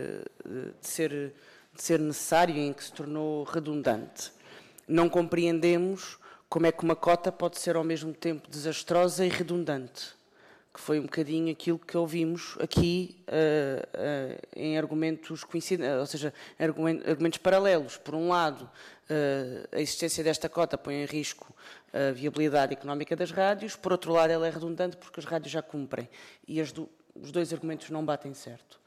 necessário, em que se tornou redundante. Não compreendemos como é que uma cota pode ser ao mesmo tempo desastrosa e redundante, que foi um bocadinho aquilo que ouvimos aqui em argumentos coincidentes, ou seja, argumentos paralelos. Por um lado, a existência desta cota põe em risco a viabilidade económica das rádios, por outro lado ela é redundante porque as rádios já cumprem, e os dois argumentos não batem certo.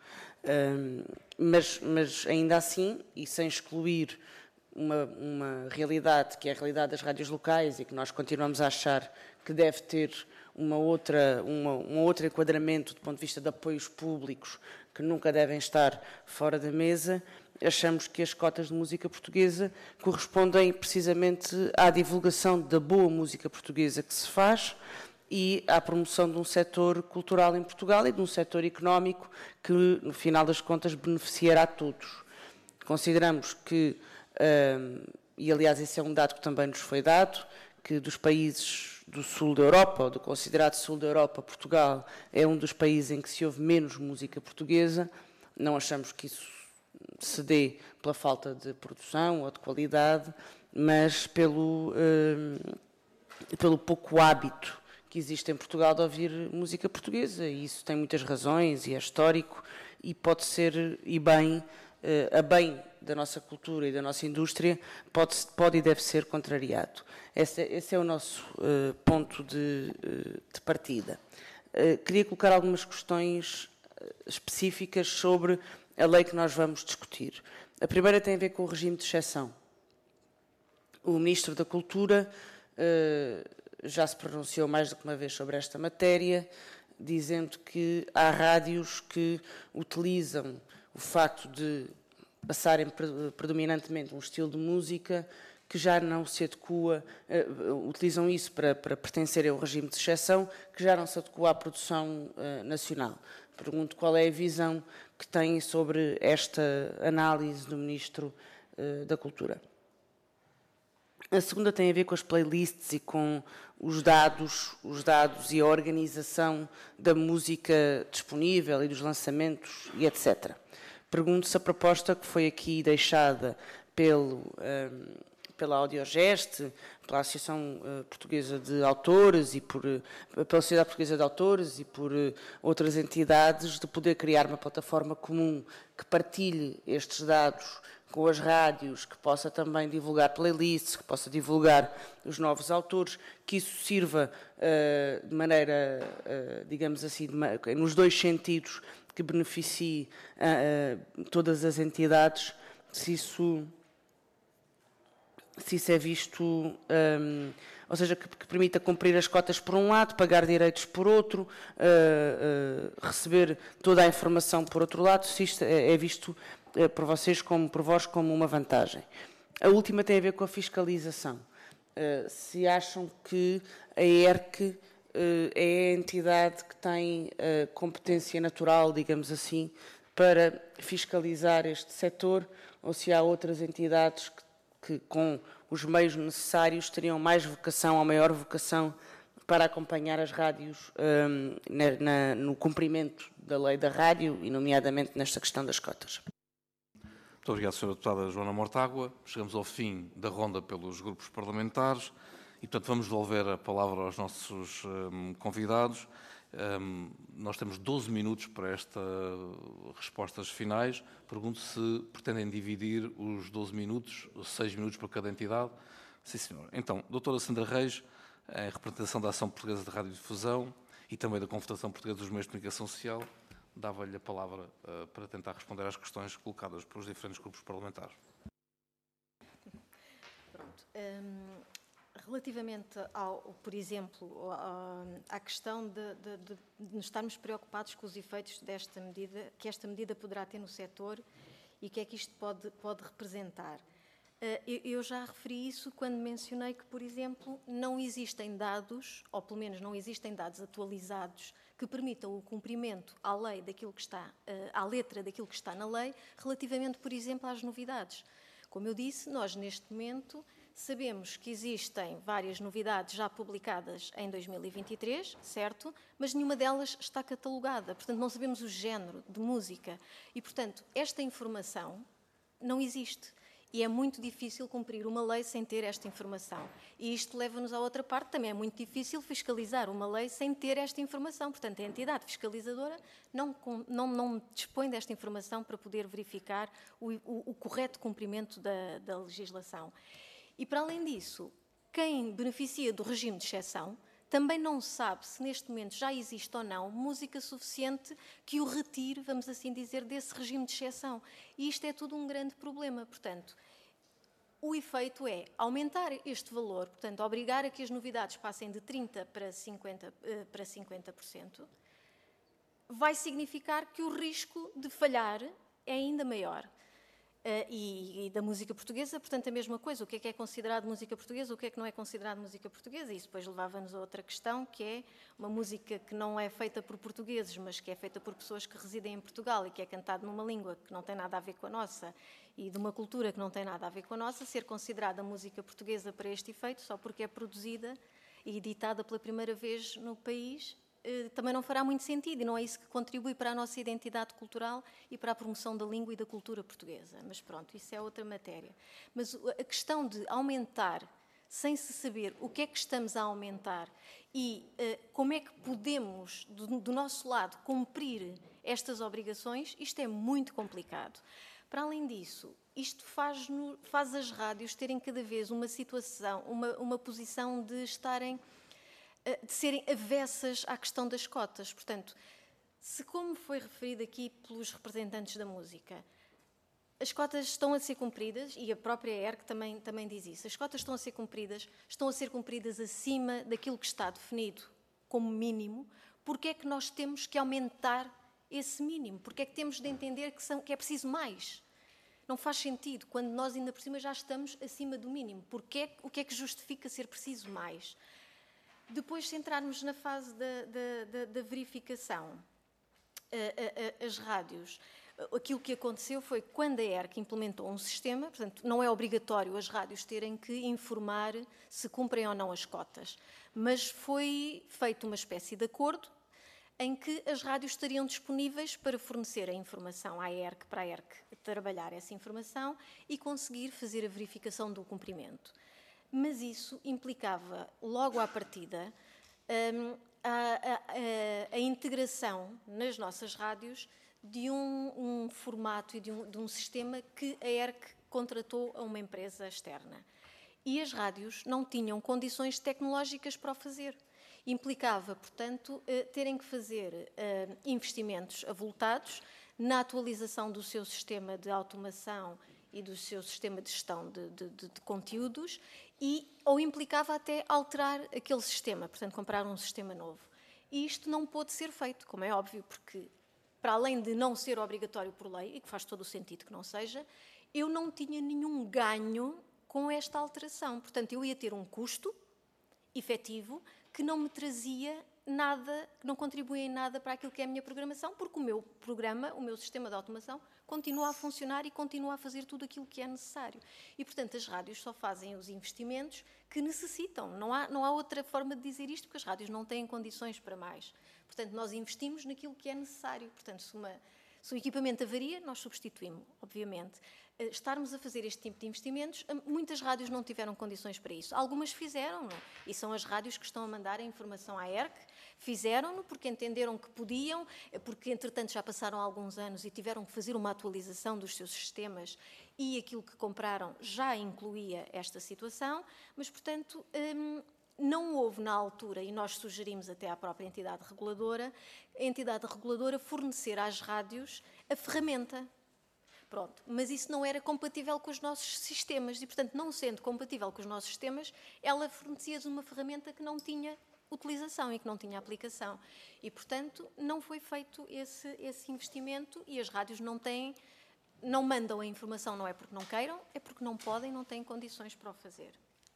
Mas ainda assim, e sem excluir uma realidade que é a realidade das rádios locais e que nós continuamos a achar que deve ter um outro enquadramento do ponto de vista de apoios públicos que nunca devem estar fora da mesa, achamos que as cotas de música portuguesa correspondem precisamente à divulgação da boa música portuguesa que se faz e à promoção de um setor cultural em Portugal e de um setor económico que, no final das contas, beneficiará a todos. Consideramos que, e aliás esse é um dado que também nos foi dado, que dos países do sul da Europa, ou do considerado sul da Europa, Portugal é um dos países em que se ouve menos música portuguesa. Não achamos que isso se dê pela falta de produção ou de qualidade, mas pelo pouco hábito que existe em Portugal de ouvir música portuguesa, e isso tem muitas razões e é histórico e pode ser, e bem, a bem da nossa cultura e da nossa indústria, pode e deve ser contrariado. Esse é o nosso ponto de partida. Queria colocar algumas questões específicas sobre a lei que nós vamos discutir. A primeira tem a ver com o regime de exceção. O Ministro da Cultura já se pronunciou mais do que uma vez sobre esta matéria, dizendo que há rádios que utilizam o facto de passarem predominantemente um estilo de música que já não se adequa, utilizam isso para pertencerem ao regime de exceção, que já não se adequa à produção nacional. Pergunto qual é a visão que tem sobre esta análise do Ministro da Cultura. A segunda tem a ver com as playlists e com os dados e a organização da música disponível e dos lançamentos e etc. Pergunto se a proposta que foi aqui deixada pela Audiogest, pela Associação Portuguesa de Autores e pela Sociedade Portuguesa de Autores e por outras entidades, de poder criar uma plataforma comum que partilhe estes dados com as rádios, que possa também divulgar playlists, que possa divulgar os novos autores, que isso sirva de maneira, digamos assim, nos dois sentidos, que beneficie todas as entidades, se isso é visto, ou seja, que permita cumprir as cotas por um lado, pagar direitos por outro, receber toda a informação por outro lado, se isto é visto por vocês, por vós, como uma vantagem. A última tem a ver com a fiscalização. Se acham que a ERC é a entidade que tem competência natural, digamos assim, para fiscalizar este setor, ou se há outras entidades que com os meios necessários teriam mais vocação ou maior vocação para acompanhar as rádios no cumprimento da lei da rádio e, nomeadamente, nesta questão das cotas. Muito obrigado, Sra. Deputada Joana Mortágua. Chegamos ao fim da ronda pelos grupos parlamentares e, portanto, vamos devolver a palavra aos nossos convidados. Nós temos 12 minutos para estas respostas finais. Pergunto se pretendem dividir os 12 minutos, 6 minutos para cada entidade. Sim, senhor. Então, doutora Sandra Reis, em representação da Ação Portuguesa de Radiodifusão e também da Confederação Portuguesa dos Meios de Comunicação Social, dava-lhe a palavra para tentar responder às questões colocadas pelos diferentes grupos parlamentares. Pronto. Relativamente, por exemplo, à questão de estarmos preocupados com os efeitos desta medida, que esta medida poderá ter no setor e o que é que isto pode representar. Eu já referi isso quando mencionei que, por exemplo, não existem dados, ou pelo menos não existem dados atualizados que permitam o cumprimento à lei daquilo que está, à letra daquilo que está na lei, relativamente, por exemplo, às novidades. Como eu disse, nós neste momento sabemos que existem várias novidades já publicadas em 2023, certo? Mas nenhuma delas está catalogada, portanto não sabemos o género de música e, portanto, esta informação não existe. E é muito difícil cumprir uma lei sem ter esta informação. E isto leva-nos à outra parte, também é muito difícil fiscalizar uma lei sem ter esta informação. Portanto, a entidade fiscalizadora não dispõe desta informação para poder verificar o correto cumprimento da legislação. E, para além disso, quem beneficia do regime de exceção também não sabe se neste momento já existe ou não música suficiente que o retire, vamos assim dizer, desse regime de exceção. E isto é tudo um grande problema. Portanto, o efeito é aumentar este valor, portanto, obrigar a que as novidades passem de 30% para 50%, vai significar que o risco de falhar é ainda maior. E da música portuguesa, portanto, a mesma coisa. O que é considerado música portuguesa, o que é que não é considerado música portuguesa? Isso depois levava-nos a outra questão, que é uma música que não é feita por portugueses, mas que é feita por pessoas que residem em Portugal e que é cantada numa língua que não tem nada a ver com a nossa e de uma cultura que não tem nada a ver com a nossa, ser considerada música portuguesa para este efeito, só porque é produzida e editada pela primeira vez no país, também não fará muito sentido e não é isso que contribui para a nossa identidade cultural e para a promoção da língua e da cultura portuguesa. Mas pronto, isso é outra matéria. Mas a questão de aumentar sem se saber o que é que estamos a aumentar e como é que podemos, do nosso lado, cumprir estas obrigações, isto é muito complicado. Para além disso, isto faz as rádios terem cada vez uma situação, uma posição de serem avessas à questão das cotas. Portanto, Se, como foi referido aqui pelos representantes da música, as cotas estão a ser cumpridas, e a própria ERC também diz isso, as cotas estão a ser cumpridas acima daquilo que está definido como mínimo, porque é que nós temos que aumentar esse mínimo? Porque é que temos de entender que é preciso mais? Não faz sentido, quando nós ainda por cima já estamos acima do mínimo. O que é que justifica ser preciso mais? Depois, se entrarmos na fase da verificação, as rádios, aquilo que aconteceu foi quando a ERC implementou um sistema, portanto, não é obrigatório as rádios terem que informar se cumprem ou não as cotas, mas foi feito uma espécie de acordo em que as rádios estariam disponíveis para fornecer a informação à ERC, para a ERC trabalhar essa informação e conseguir fazer a verificação do cumprimento. Mas isso implicava, logo à partida, a integração nas nossas rádios de um formato e de um sistema que a ERC contratou a uma empresa externa. E as rádios não tinham condições tecnológicas para o fazer. Implicava, portanto, terem que fazer investimentos avultados na atualização do seu sistema de automação e do seu sistema de gestão de conteúdos, ou implicava até alterar aquele sistema, portanto, comprar um sistema novo. E isto não pôde ser feito, como é óbvio, porque, para além de não ser obrigatório por lei, e que faz todo o sentido que não seja, eu não tinha nenhum ganho com esta alteração. Portanto, eu ia ter um custo efetivo que não me trazia nada, que não contribuía em nada para aquilo que é a minha programação, porque o meu programa, o meu sistema de automação, continua a funcionar e continua a fazer tudo aquilo que é necessário. E, portanto, as rádios só fazem os investimentos que necessitam. Não há outra forma de dizer isto, porque as rádios não têm condições para mais. Portanto, nós investimos naquilo que é necessário. Portanto, se o equipamento avaria, nós substituímos, obviamente. Estarmos a fazer este tipo de investimentos, muitas rádios não tiveram condições para isso. Algumas fizeram-no, e são as rádios que estão a mandar a informação à ERC. Fizeram-no porque entenderam que podiam, porque, entretanto, já passaram alguns anos e tiveram que fazer uma atualização dos seus sistemas e aquilo que compraram já incluía esta situação, mas, portanto, não houve na altura, e nós sugerimos até à própria entidade reguladora, a entidade reguladora fornecer às rádios a ferramenta. Pronto, mas isso não era compatível com os nossos sistemas e, portanto, não sendo compatível com os nossos sistemas, ela fornecia-nos uma ferramenta que não tinha utilização e que não tinha aplicação. E, portanto, não foi feito esse investimento e as rádios não mandam a informação, não é porque não queiram, é porque não podem, não têm condições para o fazer.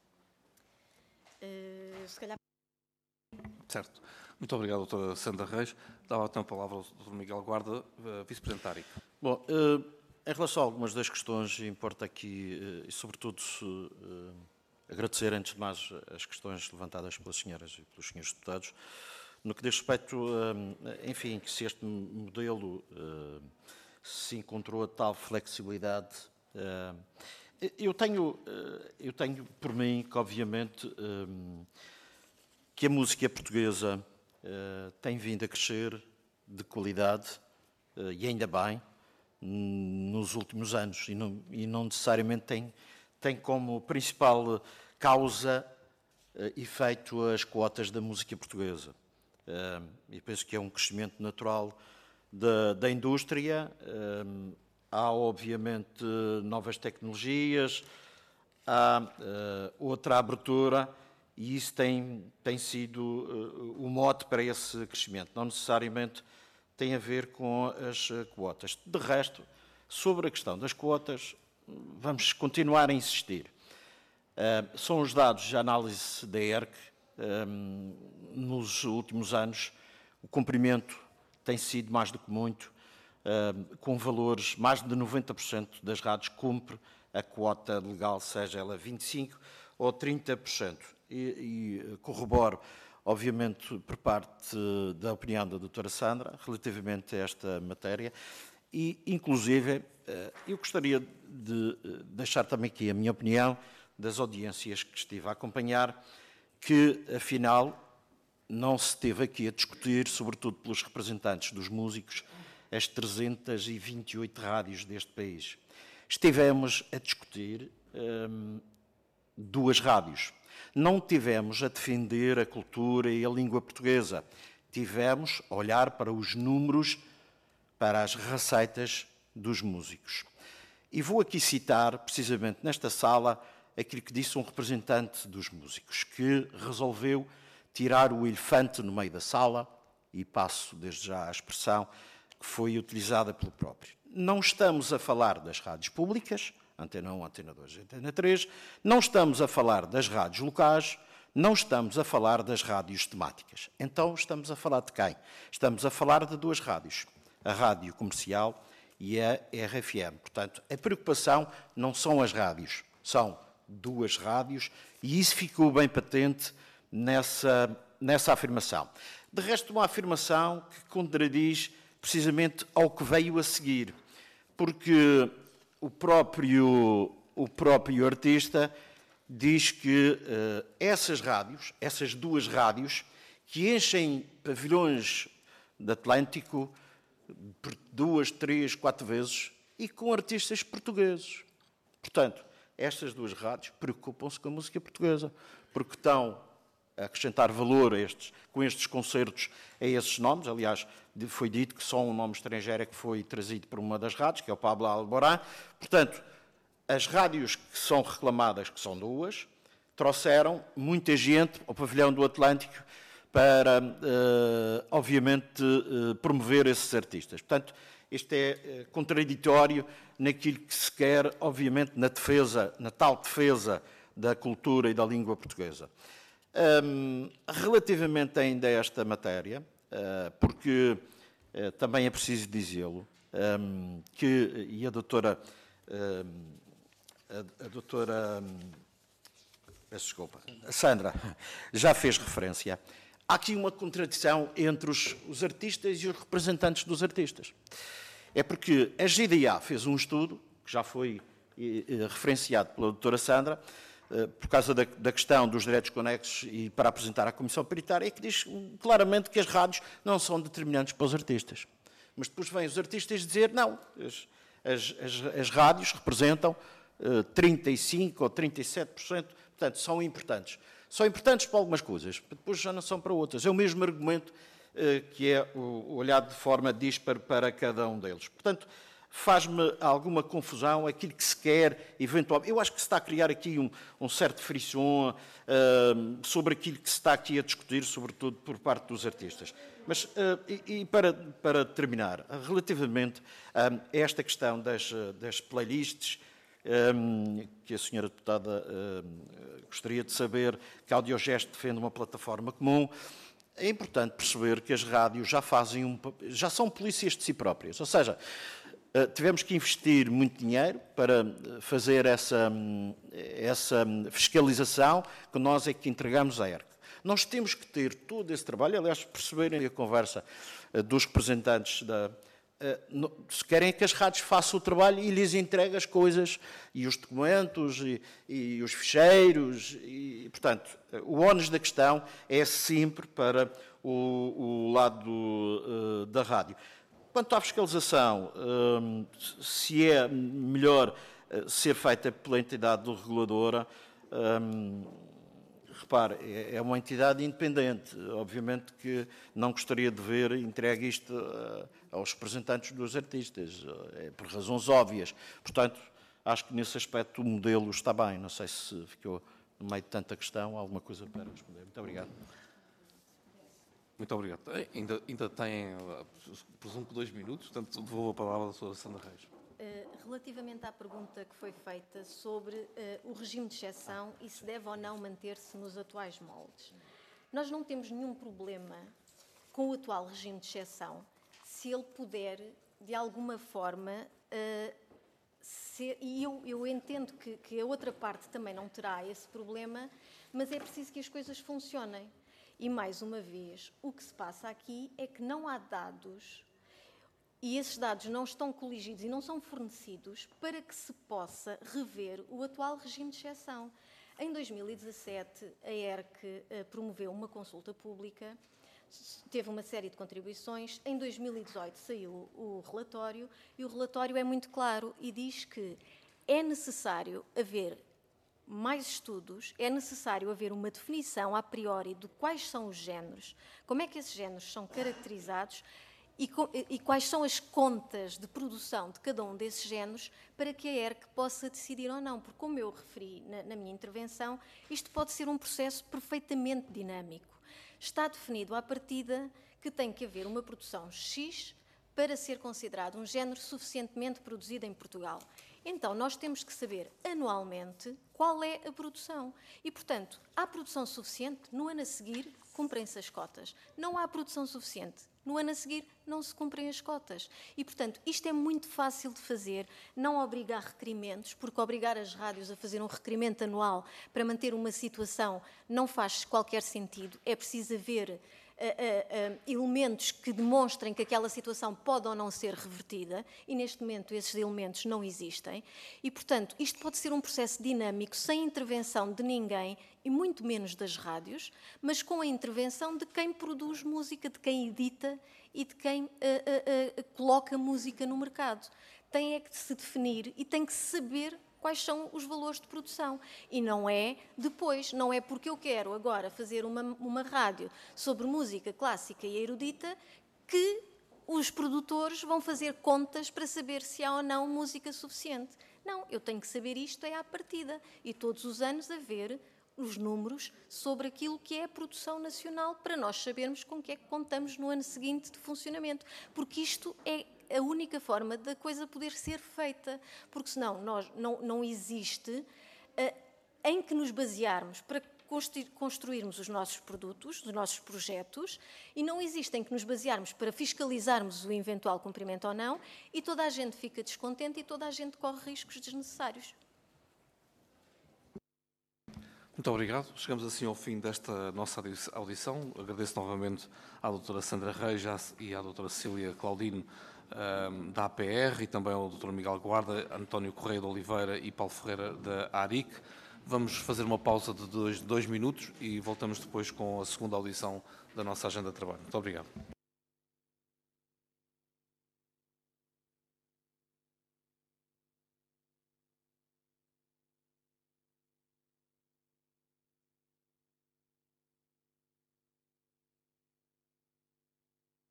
Se calhar... Certo. Muito obrigado, doutora Sandra Reis. Dava então a palavra ao doutor Miguel Guarda, vice-presidente da ARIC. Bom, em relação a algumas das questões, importa aqui, e sobretudo, agradecer, antes de mais, as questões levantadas pelas senhoras e pelos senhores deputados, no que diz respeito, enfim, que se este modelo se encontrou a tal flexibilidade. Eu tenho por mim que, obviamente, que a música portuguesa tem vindo a crescer de qualidade, e ainda bem, nos últimos anos, e não necessariamente tem como principal causa efeito as quotas da música portuguesa. E penso que é um crescimento natural da indústria. Há, obviamente, novas tecnologias, há outra abertura, e isso tem sido o mote para esse crescimento. Não necessariamente tem a ver com as quotas. De resto, sobre a questão das quotas, vamos continuar a insistir. São os dados de análise da ERC. Nos últimos anos, o cumprimento tem sido mais do que muito, com valores, mais de 90% das rádios cumpre a quota legal, seja ela 25% ou 30%. E corroboro, obviamente, por parte da opinião da doutora Sandra, relativamente a esta matéria, e, inclusive, eu gostaria de deixar também aqui a minha opinião das audiências que estive a acompanhar, que, afinal, não se esteve aqui a discutir, sobretudo pelos representantes dos músicos, as 328 rádios deste país. Estivemos a discutir duas rádios. Não tivemos a defender a cultura e a língua portuguesa. tivemos a olhar para os números, para as receitas dos músicos. E vou aqui citar, precisamente nesta sala, aquilo que disse um representante dos músicos, que resolveu tirar o elefante no meio da sala, e passo desde já a expressão que foi utilizada pelo próprio. Não estamos a falar das rádios públicas, Antena 1, Antena 2, Antena 3, não estamos a falar das rádios locais, não estamos a falar das rádios temáticas. Então estamos a falar de quem? Estamos a falar de duas rádios, a Rádio Comercial e a RFM. Portanto, a preocupação não são as rádios, são duas rádios, e isso ficou bem patente nessa afirmação. De resto, uma afirmação que contradiz precisamente ao que veio a seguir, porque o próprio artista diz que essas rádios, essas duas rádios, que enchem pavilhões de Atlântico por 2, 3, 4 vezes, e com artistas portugueses. Portanto, estas duas rádios preocupam-se com a música portuguesa, porque estão a acrescentar valor com estes concertos a esses nomes. Aliás, foi dito que só um nome estrangeiro é que foi trazido por uma das rádios, que é o Pablo Alborán. Portanto, as rádios que são reclamadas, que são duas, trouxeram muita gente ao pavilhão do Atlântico para, obviamente, promover esses artistas. Portanto, isto é contraditório naquilo que se quer, obviamente, na tal defesa da cultura e da língua portuguesa. Relativamente ainda a esta matéria, porque também é preciso dizê-lo, e a doutora a Sandra já fez referência, há aqui uma contradição entre os artistas e os representantes dos artistas. É porque a GDA fez um estudo, que já foi referenciado pela doutora Sandra, por causa da questão dos direitos conexos e para apresentar à Comissão Paritária, que diz claramente que as rádios não são determinantes para os artistas. Mas depois vêm os artistas dizer, não, as rádios representam 35% ou 37%, portanto, são importantes. São importantes para algumas coisas, depois já não são para outras. É o mesmo argumento que é o olhado de forma dispar para cada um deles. Portanto, faz-me alguma confusão aquilo que se quer, eventualmente. Eu acho que se está a criar aqui um certo frisson sobre aquilo que se está aqui a discutir, sobretudo por parte dos artistas. Mas, para terminar, relativamente a esta questão das playlists, que a senhora deputada gostaria de saber que a Audiogest defende uma plataforma comum, é importante perceber que as rádios já são polícias de si próprias. Ou seja, tivemos que investir muito dinheiro para fazer essa fiscalização que nós é que entregamos à ERC. Nós temos que ter todo esse trabalho, aliás, perceberem a conversa dos representantes se querem que as rádios façam o trabalho e lhes entreguem as coisas e os documentos e os ficheiros. E, portanto, o ónus da questão é sempre para o lado da rádio. Quanto à fiscalização, se é melhor ser feita pela entidade reguladora, repare, é uma entidade independente. Obviamente que não gostaria de ver entregue isto aos representantes dos artistas, por razões óbvias. Portanto, acho que nesse aspecto o modelo está bem. Não sei se ficou no meio de tanta questão alguma coisa para responder. Muito obrigado. Muito obrigado. Ainda tem, presumo que 2 minutos, portanto, vou a palavra à senhora Sandra Reis. Relativamente à pergunta que foi feita sobre o regime de exceção e se deve ou não manter-se nos atuais moldes. Nós não temos nenhum problema com o atual regime de exceção se ele puder, de alguma forma, e eu entendo que a outra parte também não terá esse problema, mas é preciso que as coisas funcionem. E, mais uma vez, o que se passa aqui é que não há dados e esses dados não estão coligidos e não são fornecidos para que se possa rever o atual regime de exceção. Em 2017, a ERC promoveu uma consulta pública, teve uma série de contribuições. Em 2018 saiu o relatório e o relatório é muito claro e diz que é necessário haver mais estudos, é necessário haver uma definição a priori de quais são os géneros, como é que esses géneros são caracterizados e quais são as contas de produção de cada um desses géneros para que a ERC possa decidir ou não. Porque, como eu referi na minha intervenção, isto pode ser um processo perfeitamente dinâmico. Está definido à partida que tem que haver uma produção X para ser considerado um género suficientemente produzido em Portugal. Então, nós temos que saber anualmente qual é a produção. E, portanto, há produção suficiente, no ano a seguir cumprem-se as cotas. Não há produção suficiente, no ano a seguir não se cumprem as cotas. E, portanto, isto é muito fácil de fazer, não obrigar requerimentos, porque obrigar as rádios a fazer um requerimento anual para manter uma situação não faz qualquer sentido. É preciso haver elementos que demonstrem que aquela situação pode ou não ser revertida, e neste momento esses elementos não existem, e portanto isto pode ser um processo dinâmico, sem intervenção de ninguém, e muito menos das rádios, mas com a intervenção de quem produz música, de quem edita e de quem coloca música no mercado. Tem é que se definir e tem que saber quais são os valores de produção. E não é depois, não é porque eu quero agora fazer uma rádio sobre música clássica e erudita que os produtores vão fazer contas para saber se há ou não música suficiente. Não, eu tenho que saber isto à partida. E todos os anos haver os números sobre aquilo que é a produção nacional para nós sabermos com que é que contamos no ano seguinte de funcionamento. Porque isto é a única forma da coisa poder ser feita, porque senão não existe em que nos basearmos para construirmos os nossos produtos, os nossos projetos, e não existe em que nos basearmos para fiscalizarmos o eventual cumprimento ou não, e toda a gente fica descontente e toda a gente corre riscos desnecessários. Muito obrigado. Chegamos assim ao fim desta nossa audição. Agradeço novamente à doutora Sandra Reis e à doutora Cecília Claudino, da APR, e também ao Dr. Miguel Guarda, António Correia de Oliveira e Paulo Ferreira, da ARIC. Vamos fazer uma pausa de 2 minutos e voltamos depois com a segunda audição da nossa agenda de trabalho. Muito obrigado.